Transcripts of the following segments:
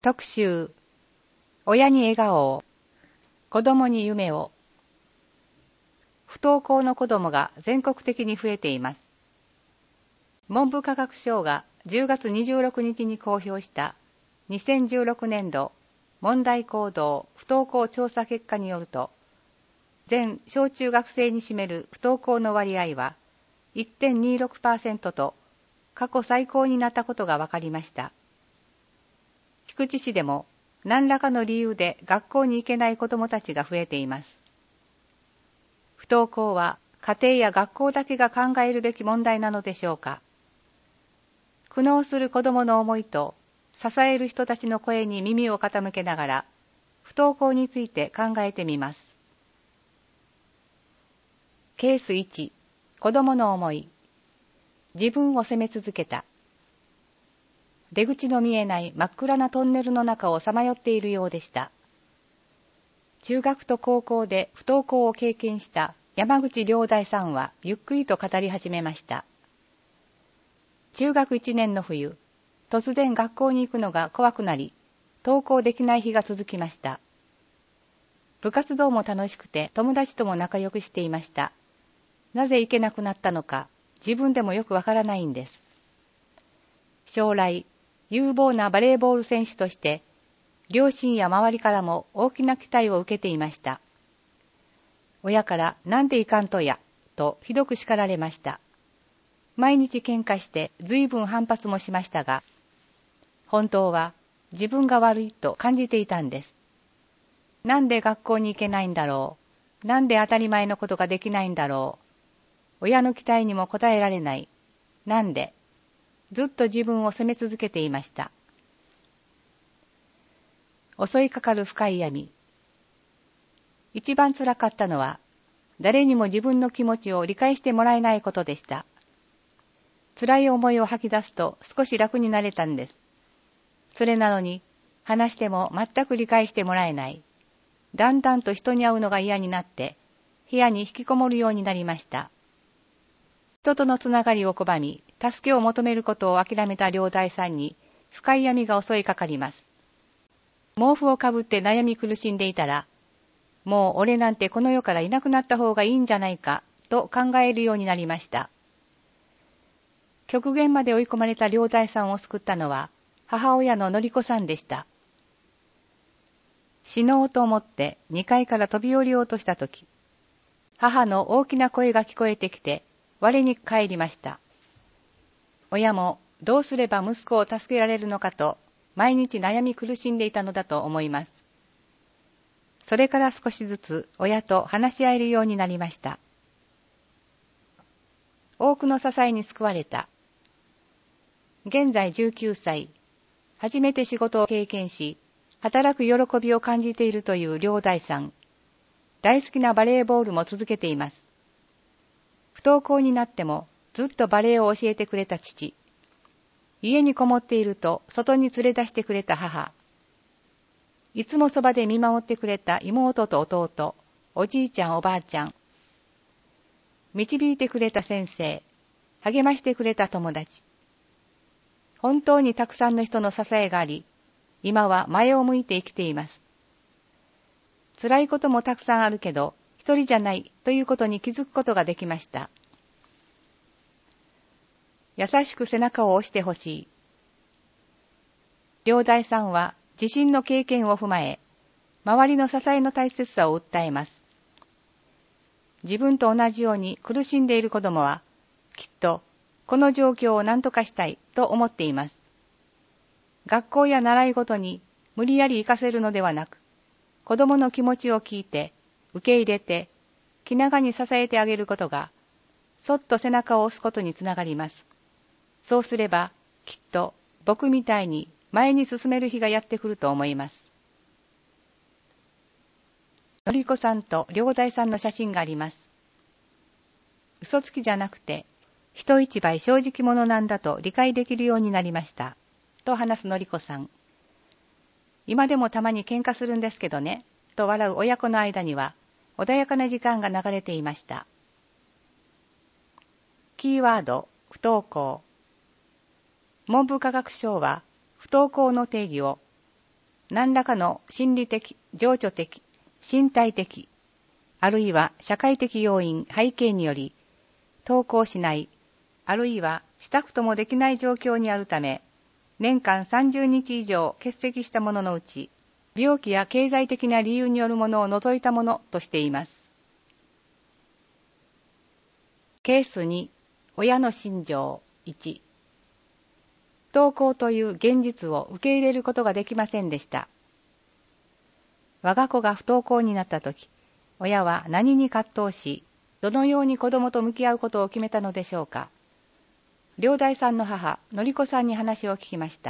特集、親に笑顔を、子供に夢を。不登校の子供が全国的に増えています。文部科学省が10月26日に公表した2016年度問題行動不登校調査結果によると、全小中学生に占める不登校の割合は 1.26% と過去最高になったことが分かりました。菊池市でも何らかの理由で学校に行けない子どもたちが増えています。不登校は家庭や学校だけが考えるべき問題なのでしょうか。苦悩する子どもの思いと支える人たちの声に耳を傾けながら不登校について考えてみます。ケース1、子どもの思い。自分を責め続けた。出口の見えない真っ暗なトンネルの中をさまよっているようでした。中学と高校で不登校を経験した山口良大さんはゆっくりと語り始めました。中学1年の冬、突然学校に行くのが怖くなり、登校できない日が続きました。部活動も楽しくて友達とも仲良くしていました。なぜ行けなくなったのか、自分でもよくわからないんです。将来、有望なバレーボール選手として、両親や周りからも大きな期待を受けていました。親からなんでいかんとや、とひどく叱られました。毎日喧嘩して随分反発もしましたが、本当は自分が悪いと感じていたんです。なんで学校に行けないんだろう。なんで当たり前のことができないんだろう。親の期待にも応えられない。なんで。ずっと自分を責め続けていました。襲いかかる深い闇。一番辛かったのは、誰にも自分の気持ちを理解してもらえないことでした。辛い思いを吐き出すと少し楽になれたんです。それなのに、話しても全く理解してもらえない。だんだんと人に会うのが嫌になって、部屋に引きこもるようになりました。人とのつながりを拒み、助けを求めることを諦めた良大さんに、深い闇が襲いかかります。毛布をかぶって悩み苦しんでいたら、もう俺なんてこの世からいなくなった方がいいんじゃないか、と考えるようになりました。極限まで追い込まれた良大さんを救ったのは、母親ののりこさんでした。死のうと思って2階から飛び降りようとしたとき、母の大きな声が聞こえてきて、我に返りました。親もどうすれば息子を助けられるのかと毎日悩み苦しんでいたのだと思います。それから少しずつ親と話し合えるようになりました。多くの支えに救われた。現在19歳、初めて仕事を経験し、働く喜びを感じているという良大さん。大好きなバレーボールも続けています。不登校になってもずっとバレエを教えてくれた父。家にこもっていると外に連れ出してくれた母。いつもそばで見守ってくれた妹と弟、おじいちゃんおばあちゃん。導いてくれた先生、励ましてくれた友達。本当にたくさんの人の支えがあり、今は前を向いて生きています。辛いこともたくさんあるけど、一人じゃないということに気づくことができました。優しく背中を押してほしい。良大さんは自身の経験を踏まえ、周りの支えの大切さを訴えます。自分と同じように苦しんでいる子供は、きっとこの状況を何とかしたいと思っています。学校や習い事に無理やり行かせるのではなく、子供の気持ちを聞いて、受け入れて、気長に支えてあげることが、そっと背中を押すことにつながります。そうすれば、きっと僕みたいに前に進める日がやってくると思います。のりこさんと良大さんの写真があります。嘘つきじゃなくて、人一倍正直者なんだと理解できるようになりました。と話すのりこさん。今でもたまに喧嘩するんですけどね、と笑う親子の間には、穏やかな時間が流れていました。キーワード、不登校。文部科学省は、不登校の定義を、 何らかの心理的、情緒的、身体的、あるいは社会的要因、背景により、登校しない、あるいはしたくともできない状況にあるため、年間30日以上欠席したもののうち、病気や経済的な理由によるものを除いたものとしています。ケース2、親の心情1。不登校という現実を受け入れることができませんでした。我が子が不登校になったとき、親は何に葛藤し、どのように子供と向き合うことを決めたのでしょうか。良大さんの母、のりこさんに話を聞きました。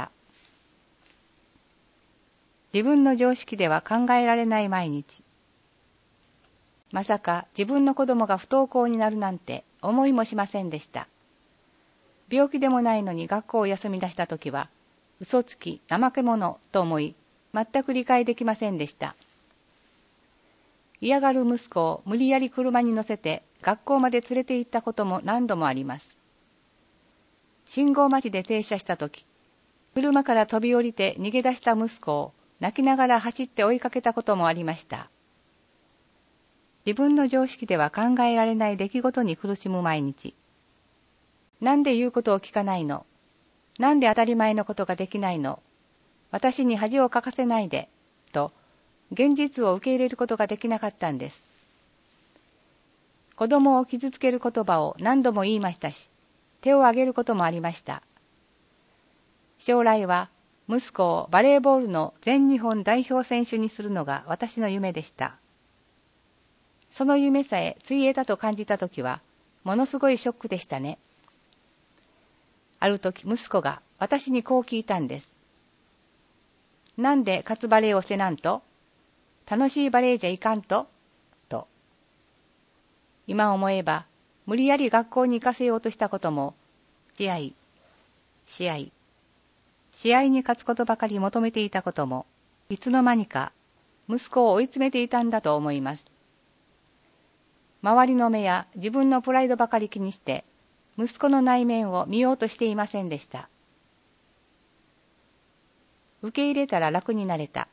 自分の常識では考えられない毎日。まさか自分の子供が不登校になるなんて思いもしませんでした。病気でもないのに学校を休み出したときは、嘘つき、怠け者と思い、全く理解できませんでした。嫌がる息子を無理やり車に乗せて学校まで連れて行ったことも何度もあります。信号待ちで停車したとき、車から飛び降りて逃げ出した息子を泣きながら走って追いかけたこともありました。自分の常識では考えられない出来事に苦しむ毎日。なんで言うことを聞かないの？なんで当たり前のことができないの？私に恥をかかせないで、と、現実を受け入れることができなかったんです。子供を傷つける言葉を何度も言いましたし、手を挙げることもありました。将来は息子をバレーボールの全日本代表選手にするのが私の夢でした。その夢さえついえたと感じたときは、ものすごいショックでしたね。あるとき息子が私にこう聞いたんです。なんでカツバレーをせなんと？楽しいバレーじゃいかんと？と。今思えば、無理やり学校に行かせようとしたことも、試合に勝つことばかり求めていたことも、いつの間にか息子を追い詰めていたんだと思います。周りの目や自分のプライドばかり気にして、息子の内面を見ようとしていませんでした。受け入れたら楽になれた。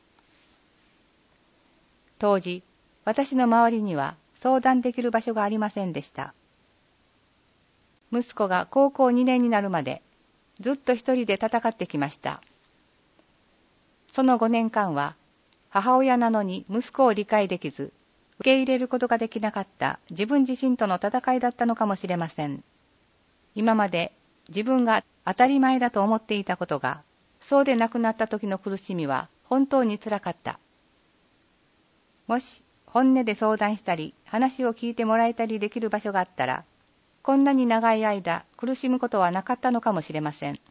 当時、私の周りには相談できる場所がありませんでした。息子が高校2年になるまで、ずっと一人で戦ってきました。その5年間は、母親なのに息子を理解できず、受け入れることができなかった自分自身との戦いだったのかもしれません。今まで自分が当たり前だと思っていたことが、そうでなくなった時の苦しみは本当につらかった。もし本音で相談したり、話を聞いてもらえたりできる場所があったら、こんなに長い間苦しむことはなかったのかもしれません。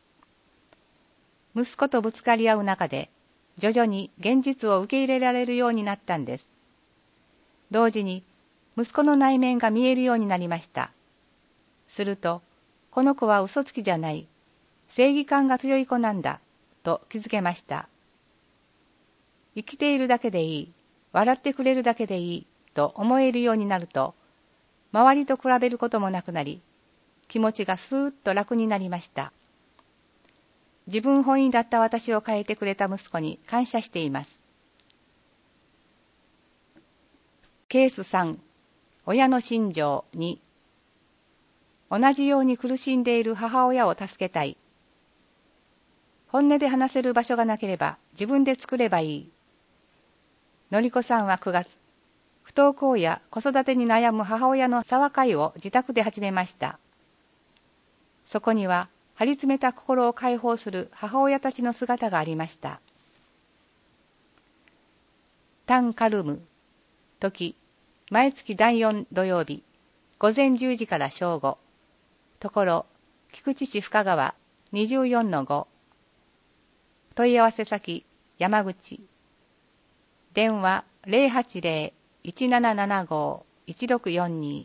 息子とぶつかり合う中で、徐々に現実を受け入れられるようになったんです。同時に、息子の内面が見えるようになりました。すると、この子は嘘つきじゃない、正義感が強い子なんだ、と気づけました。生きているだけでいい、笑ってくれるだけでいい、と思えるようになると、周りと比べることもなくなり、気持ちがスーッと楽になりました。自分本位だった私を変えてくれた息子に感謝しています。ケース3、親の心情2。同じように苦しんでいる母親を助けたい。本音で話せる場所がなければ自分で作ればいい。のりこさんは9月、不登校や子育てに悩む母親の茶話会を自宅で始めました。そこには張り詰めた心を解放する母親たちの姿がありました。タンカルム、時、毎月第4土曜日、午前10時から正午。ところ、菊池市深川 24-5。問い合わせ先、山口。電話 080-1775-1642。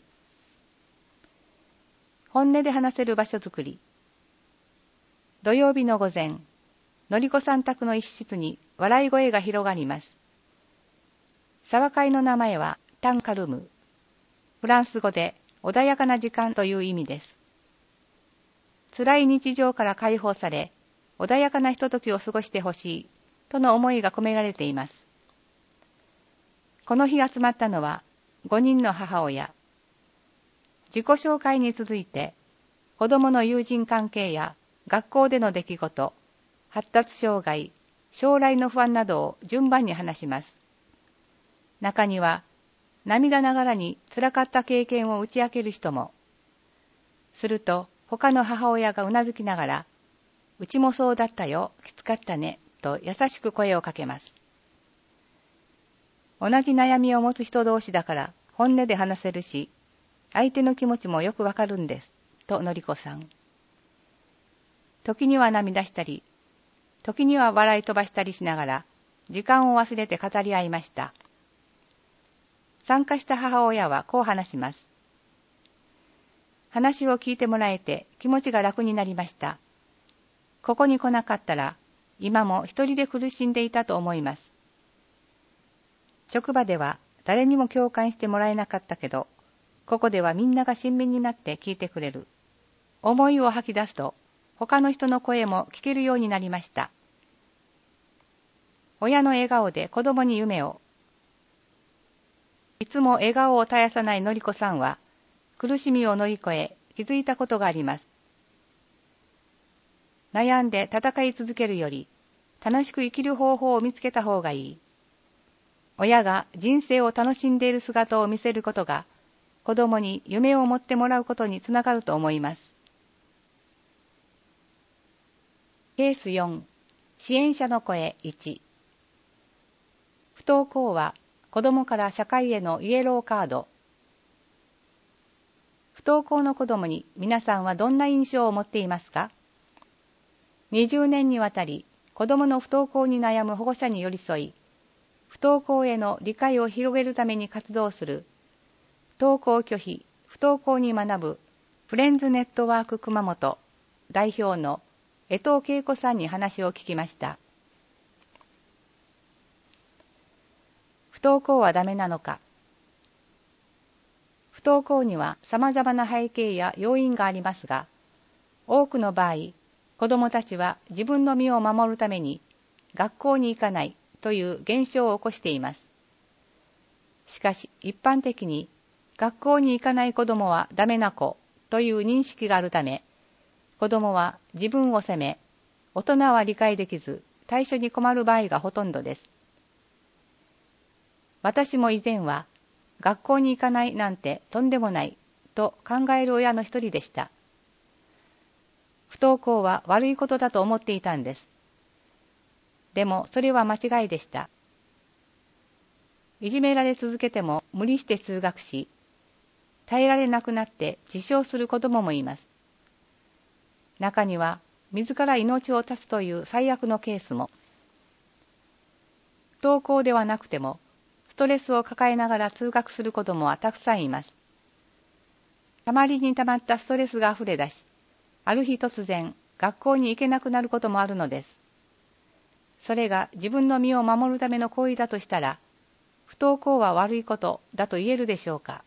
本音で話せる場所づくり。土曜日の午前、のりこさん宅の一室に笑い声が広がります。茶話会の名前はタンカルム。フランス語で穏やかな時間という意味です。辛い日常から解放され、穏やかなひとときを過ごしてほしいとの思いが込められています。この日集まったのは5人の母親。自己紹介に続いて、子供の友人関係や学校での出来事、発達障害、将来の不安などを順番に話します。中には、涙ながらに辛かった経験を打ち明ける人も。すると、他の母親がうなずきながら、うちもそうだったよ、きつかったね、と優しく声をかけます。同じ悩みを持つ人同士だから本音で話せるし、相手の気持ちもよくわかるんです、とのりこさん。時には涙したり、時には笑い飛ばしたりしながら、時間を忘れて語り合いました。参加した母親はこう話します。話を聞いてもらえて気持ちが楽になりました。ここに来なかったら、今も一人で苦しんでいたと思います。職場では誰にも共感してもらえなかったけど、ここではみんなが親身になって聞いてくれる。思いを吐き出すと、他の人の声も聞けるようになりました。親の笑顔で子供に夢を。いつも笑顔を絶やさないのりこさんは、苦しみを乗り越え気づいたことがあります。悩んで戦い続けるより、楽しく生きる方法を見つけた方がいい。親が人生を楽しんでいる姿を見せることが、子供に夢を持ってもらうことにつながると思います。ケース4、支援者の声1。不登校は子供から社会へのイエローカード。不登校の子供に皆さんはどんな印象を持っていますか？20年にわたり子供の不登校に悩む保護者に寄り添い、不登校への理解を広げるために活動する、不登校拒否、不登校に学ぶ、フレンズネットワーク熊本代表の江藤恵子さんに話を聞きました。不登校はダメなのか。不登校には様々な背景や要因がありますが、多くの場合、子どもたちは自分の身を守るために学校に行かないという現象を起こしています。しかし一般的に学校に行かない子どもはダメな子という認識があるため、子どもは自分を責め、大人は理解できず対処に困る場合がほとんどです。私も以前は学校に行かないなんてとんでもないと考える親の一人でした。不登校は悪いことだと思っていたんです。でもそれは間違いでした。いじめられ続けても無理して通学し、耐えられなくなって自傷する子どももいます。中には自ら命を絶つという最悪のケースも。不登校ではなくても、ストレスを抱えながら通学する子どもはたくさんいます。たまりにたまったストレスがあふれ出し、ある日突然学校に行けなくなることもあるのです。それが自分の身を守るための行為だとしたら、不登校は悪いことだと言えるでしょうか。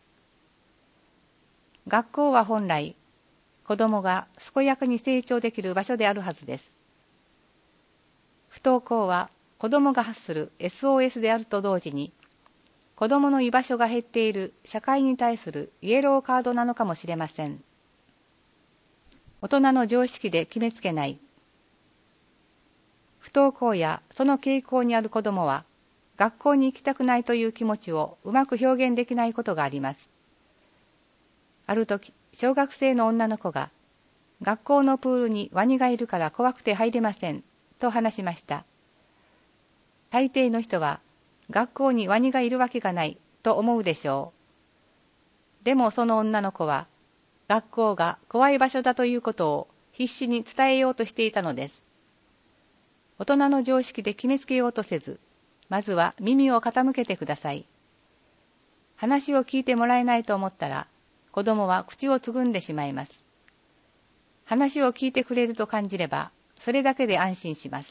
学校は本来、子供が健やかに成長できる場所であるはずです。不登校は子供が発する SOS であると同時に、子供の居場所が減っている社会に対するイエローカードなのかもしれません。大人の常識で決めつけない。不登校やその傾向にある子供は、学校に行きたくないという気持ちをうまく表現できないことがあります。ある時、小学生の女の子が、学校のプールにワニがいるから怖くて入れません、と話しました。大抵の人は、学校にワニがいるわけがないと思うでしょう。でもその女の子は、学校が怖い場所だということを必死に伝えようとしていたのです。大人の常識で決めつけようとせず、まずは耳を傾けてください。話を聞いてもらえないと思ったら、子供は口をつぐんでしまいます。話を聞いてくれると感じれば、それだけで安心します。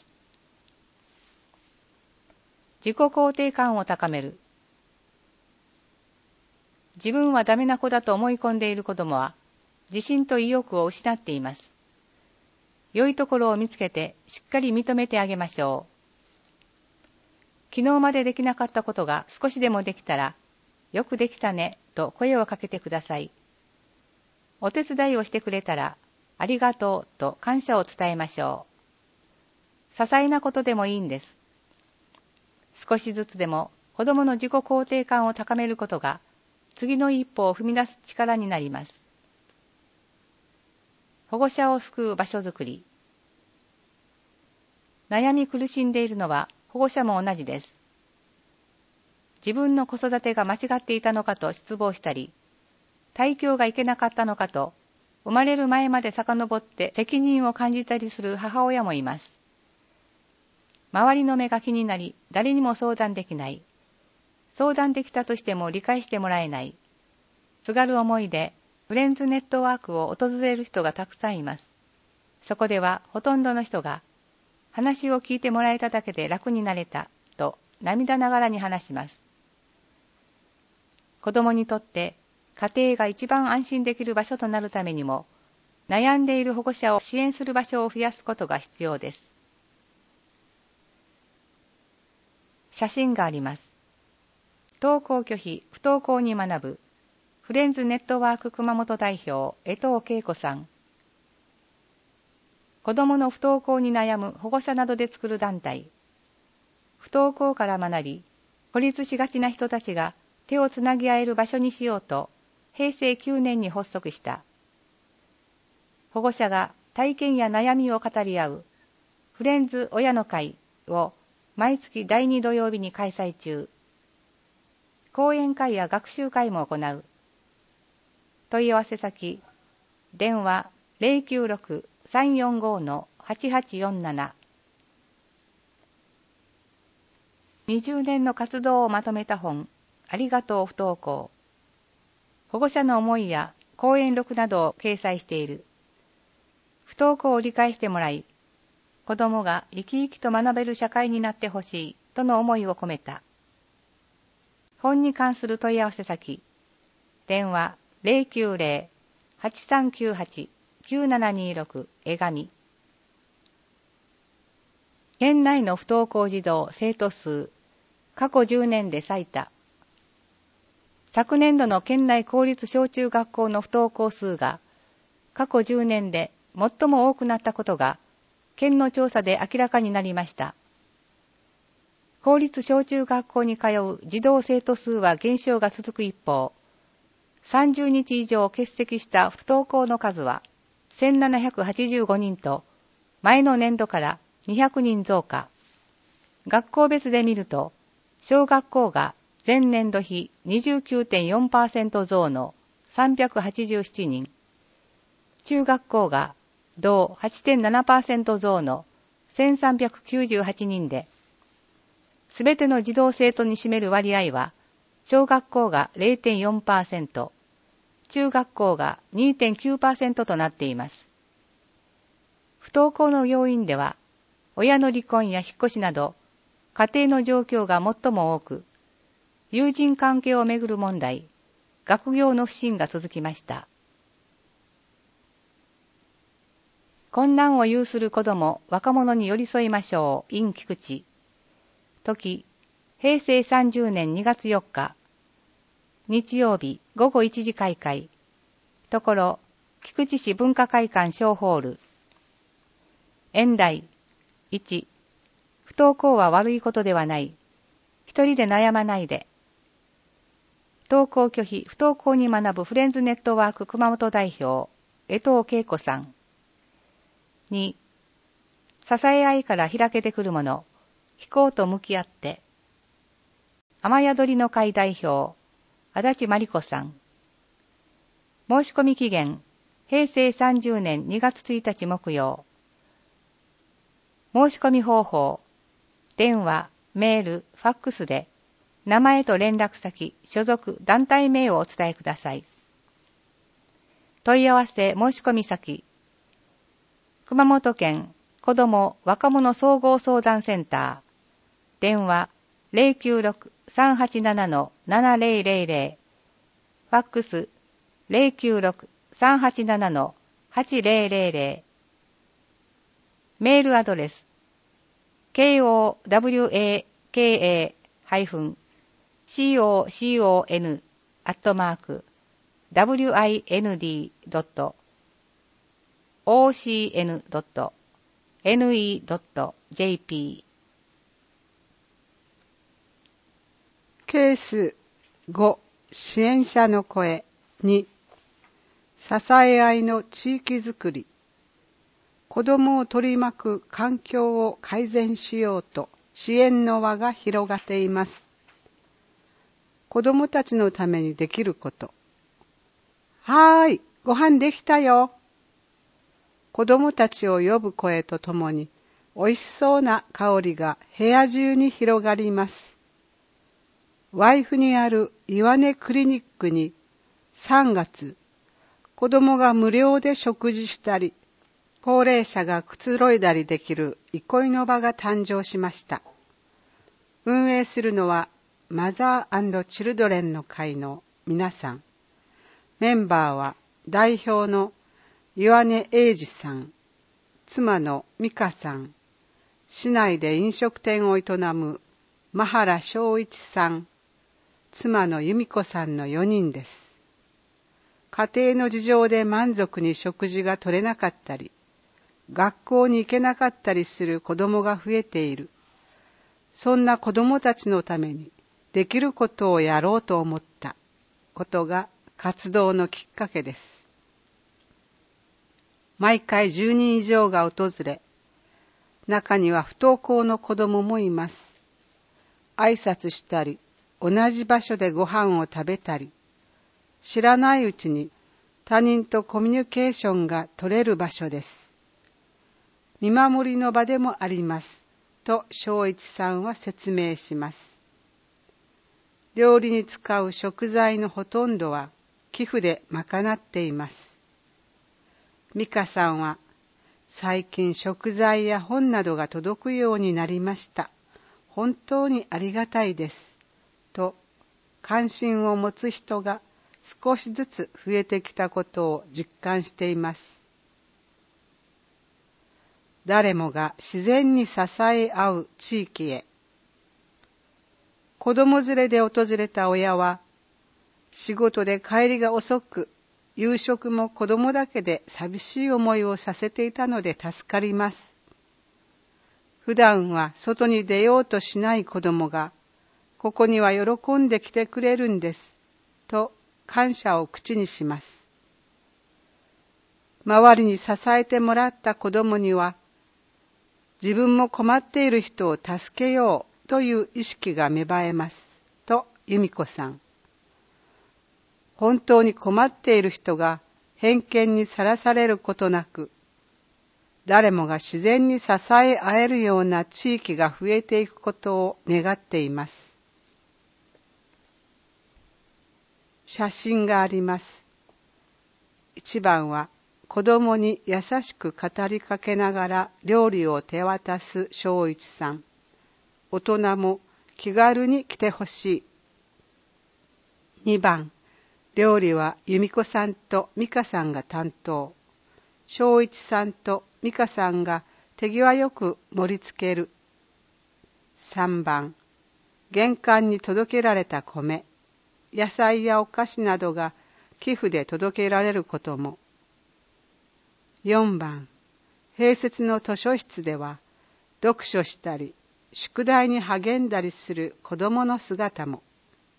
自己肯定感を高める。自分はダメな子だと思い込んでいる子供は、自信と意欲を失っています。良いところを見つけてしっかり認めてあげましょう。 昨日までできなかったことが少しでもできたら、よくできたねと声をかけてください。お手伝いをしてくれたら、ありがとうと感謝を伝えましょう。些細なことでもいいんです。少しずつでも子供の自己肯定感を高めることが、次の一歩を踏み出す力になります。保護者を救う場所づくり。悩み苦しんでいるのは保護者も同じです。自分の子育てが間違っていたのかと失望したり、胎教がいけなかったのかと、生まれる前まで遡って責任を感じたりする母親もいます。周りの目が気になり、誰にも相談できない。相談できたとしても理解してもらえない。すがる思いで、フレンズネットワークを訪れる人がたくさんいます。そこではほとんどの人が、話を聞いてもらえただけで楽になれた、と涙ながらに話します。子供にとって、家庭が一番安心できる場所となるためにも、悩んでいる保護者を支援する場所を増やすことが必要です。写真があります。登校拒否、不登校に学ぶ、フレンズネットワーク熊本代表、江藤恵子さん。子供の不登校に悩む保護者などで作る団体。不登校から学び、孤立しがちな人たちが手をつなぎ合える場所にしようと、平成9年に発足した。保護者が体験や悩みを語り合う、フレンズ親の会を毎月第2土曜日に開催中。講演会や学習会も行う。問い合わせ先、電話 096-345-8847。20年の活動をまとめた本、ありがとう不登校。保護者の思いや講演録などを掲載している。不登校を理解してもらい、子供が生き生きと学べる社会になってほしいとの思いを込めた。本に関する問い合わせ先、電話 090-8398-9726 江上。県内の不登校児童生徒数、過去10年で最多。昨年度の県内公立小中学校の不登校数が、過去10年で最も多くなったことが、県の調査で明らかになりました。公立小中学校に通う児童生徒数は減少が続く一方、30日以上欠席した不登校の数は1785人と、前の年度から200人増加。学校別で見ると、小学校が前年度比 29.4% 増の387人、中学校が同 8.7% 増の1398人で、すべての児童生徒に占める割合は、小学校が 0.4%、中学校が 2.9% となっています。不登校の要因では、親の離婚や引っ越しなど、家庭の状況が最も多く、友人関係をめぐる問題、学業の不振が続きました。困難を有する子ども、若者に寄り添いましょう。in 菊池。時、平成30年2月4日。日曜日午後1時開会。ところ、菊池市文化会館小ホール。演題。1、不登校は悪いことではない。一人で悩まないで。登校拒否、不登校に学ぶフレンズネットワーク熊本代表、江藤恵子さん。2、支え合いから開けてくるもの、非行と向き合って。雨宿りの会代表、足立真理子さん。申し込み期限、平成30年2月1日木曜。申し込み方法、電話、メール、ファックスで、名前と連絡先、所属、団体名をお伝えください。問い合わせ申し込み先、熊本県子ども若者総合相談センター、電話 096-387-7000、ファックス 096-387-8000、メールアドレス、KOWAKAKU ka-wind.wind.ocn.ne.jp ケース5支援者の声2支え合いの地域づくり。子どもを取り巻く環境を改善しようと支援の輪が広がっています。子どもたちのためにできること。はーい、ご飯できたよ。子どもたちを呼ぶ声とともに、おいしそうな香りが部屋中に広がります。ワイフにある岩根クリニックに3月、子どもが無料で食事したり、高齢者がくつろいだりできる憩いの場が誕生しました。運営するのはマザー&チルドレンの会の皆さん。メンバーは代表の岩根英二さん、妻の美香さん、市内で飲食店を営む真原正一さん、妻の由美子さんの4人です。家庭の事情で満足に食事が取れなかったり、学校に行けなかったりする子どもが増えている。そんな子どもたちのためにできることをやろうと思ったことが活動のきっかけです。毎回10人以上が訪れ、中には不登校の子どももいます。挨拶したり、同じ場所でご飯を食べたり、知らないうちに他人とコミュニケーションが取れる場所です。見守りの場でもあります、と正一さんは説明します。料理に使う食材のほとんどは寄付で賄っています。美香さんは、最近食材や本などが届くようになりました。本当にありがたいです。と、関心を持つ人が少しずつ増えてきたことを実感しています。誰もが自然に支え合う地域へ。子供連れで訪れた親は、仕事で帰りが遅く、夕食も子供だけで寂しい思いをさせていたので助かります。普段は外に出ようとしない子供が、ここには喜んで来てくれるんです、と感謝を口にします。周りに支えてもらった子供には、自分も困っている人を助けようという意識が芽生えます、と由美子さん。本当に困っている人が偏見にさらされることなく、誰もが自然に支え合えるような地域が増えていくことを願っています。写真があります。1番は、子供に優しく語りかけながら料理を手渡す正一さん。大人も気軽に来てほしい。2番、料理は由美子さんと美香さんが担当。正一さんと美香さんが手際よく盛り付ける。3番、玄関に届けられた米、野菜やお菓子などが寄付で届けられることも。4番、併設の図書室では、読書したり、宿題に励んだりする子どもの姿も。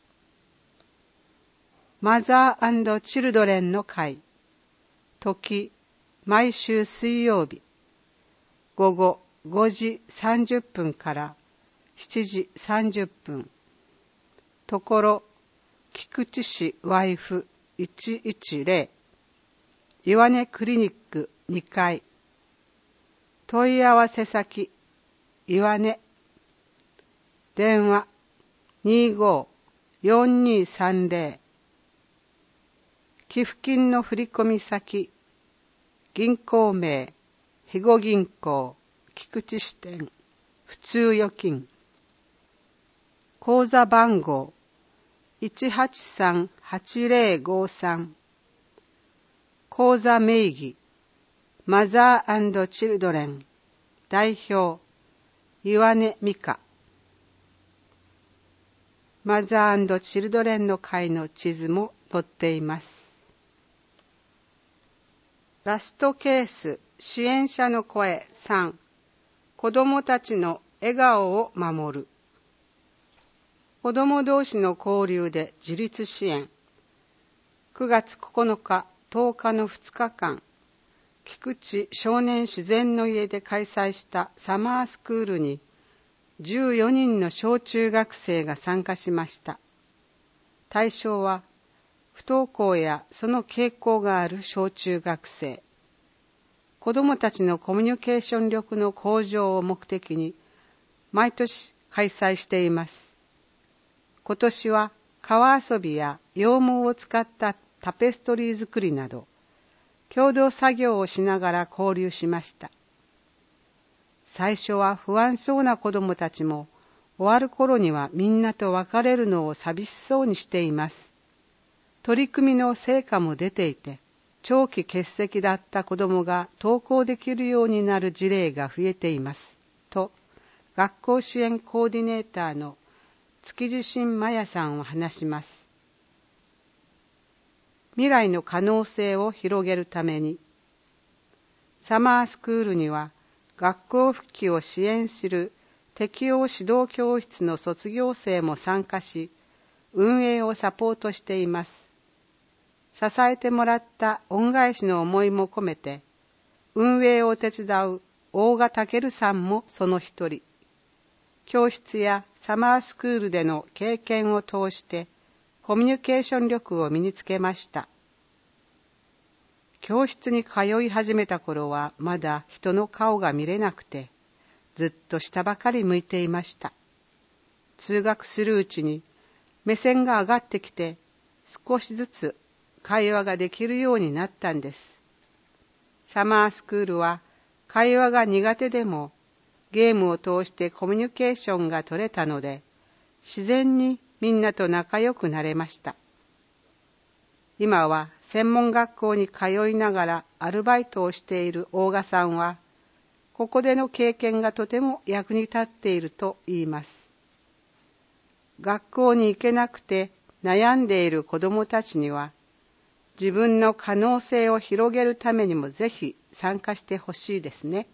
マザー&チルドレンの会、時、毎週水曜日、午後5時30分から7時30分。ところ、菊池市ワイフ110、岩根クリニック2階。問い合わせ先、岩根。電話、25-4230。寄付金の振込先、銀行名、肥後銀行、菊池支店、普通預金。口座番号、183-8053。口座名義、マザー&チルドレン、代表、岩根美香。 マザー&チルドレンの会の地図も載っています。ラストケース、支援者の声3、子どもたちの笑顔を守る。子ども同士の交流で自立支援。9月9日、10日の2日間、菊池少年自然の家で開催したサマースクールに14人の小中学生が参加しました。対象は不登校やその傾向がある小中学生。子どもたちのコミュニケーション力の向上を目的に毎年開催しています。今年は川遊びや羊毛を使ったタペストリー作りなど共同作業をしながら交流しました。最初は不安そうな子どもたちも終わる頃にはみんなと別れるのを寂しそうにしています。取り組みの成果も出ていて、長期欠席だった子どもが登校できるようになる事例が増えています。と、学校支援コーディネーターの築地新麻也さんは話します。未来の可能性を広げるために、サマースクールには学校復帰を支援する適応指導教室の卒業生も参加し、運営をサポートしています。支えてもらった恩返しの思いも込めて、運営を手伝う大賀健さんもその一人。教室やサマースクールでの経験を通してコミュニケーション力を身につけました。教室に通い始めた頃はまだ人の顔が見れなくて、ずっと下ばかり向いていました。通学するうちに目線が上がってきて、少しずつ会話ができるようになったんです。サマースクールは会話が苦手でもゲームを通してコミュニケーションが取れたので、自然にみんなと仲良くなれました。今は専門学校に通いながらアルバイトをしている大賀さんは、ここでの経験がとても役に立っていると言います。学校に行けなくて悩んでいる子どもたちには、自分の可能性を広げるためにもぜひ参加してほしいですね。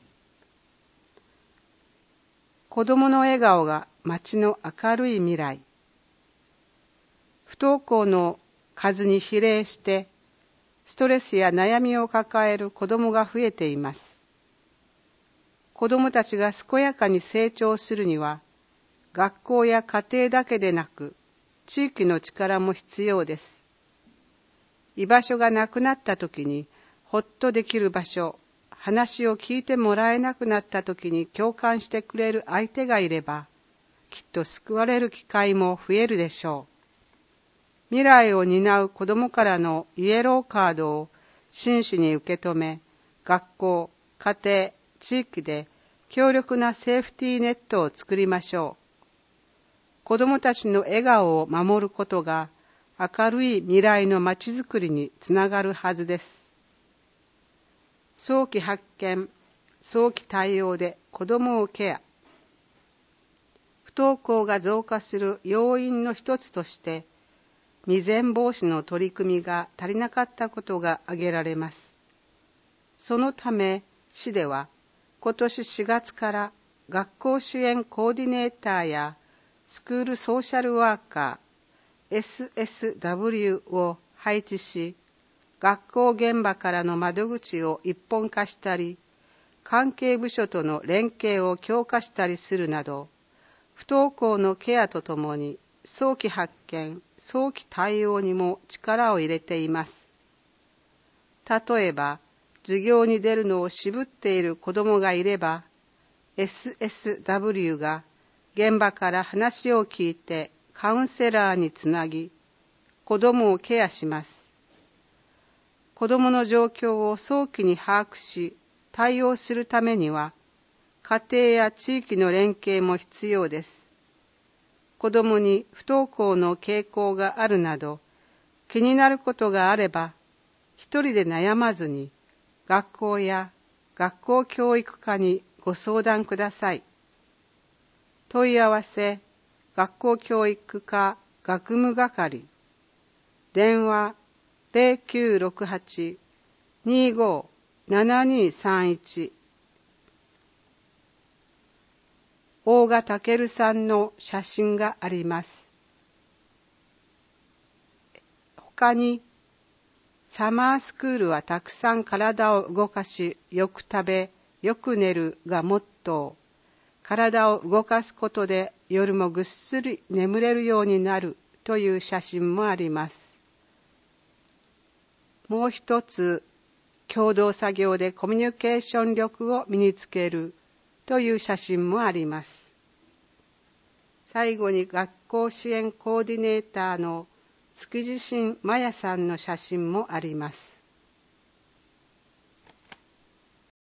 子どもの笑顔が街の明るい未来。不登校の数に比例してストレスや悩みを抱える子どもが増えています。子どもたちが健やかに成長するには、学校や家庭だけでなく地域の力も必要です。居場所がなくなった時にほっとできる場所、話を聞いてもらえなくなった時に共感してくれる相手がいれば、きっと救われる機会も増えるでしょう。未来を担う子どもからのイエローカードを真摯に受け止め、学校、家庭、地域で強力なセーフティーネットを作りましょう。子どもたちの笑顔を守ることが明るい未来のまちづくりにつながるはずです。早期発見、早期対応で子どもをケア。不登校が増加する要因の一つとして、未然防止の取り組みが足りなかったことが挙げられます。そのため、市では今年4月から学校支援コーディネーターやスクールソーシャルワーカー、SSW を配置し、学校現場からの窓口を一本化したり、関係部署との連携を強化したりするなど、不登校のケアとともに早期発見、早期対応にも力を入れています。例えば、授業に出るのを渋っている子どもがいれば、SSW が現場から話を聞いてカウンセラーにつなぎ、子どもをケアします。子どもの状況を早期に把握し、対応するためには、家庭や地域の連携も必要です。子どもに不登校の傾向があるなど、気になることがあれば、一人で悩まずに、学校や学校教育課にご相談ください。問い合わせ学校教育課学務係、電話0968-25-7231。大賀健さんの写真があります。他に、サマースクールはたくさん体を動かし、よく食べ、よく寝るがモットー。体を動かすことで夜もぐっすり眠れるようになるという写真もあります。もう一つ、共同作業でコミュニケーション力を身につけるという写真もあります。最後に学校支援コーディネーターの築地新麻也さんの写真もあります。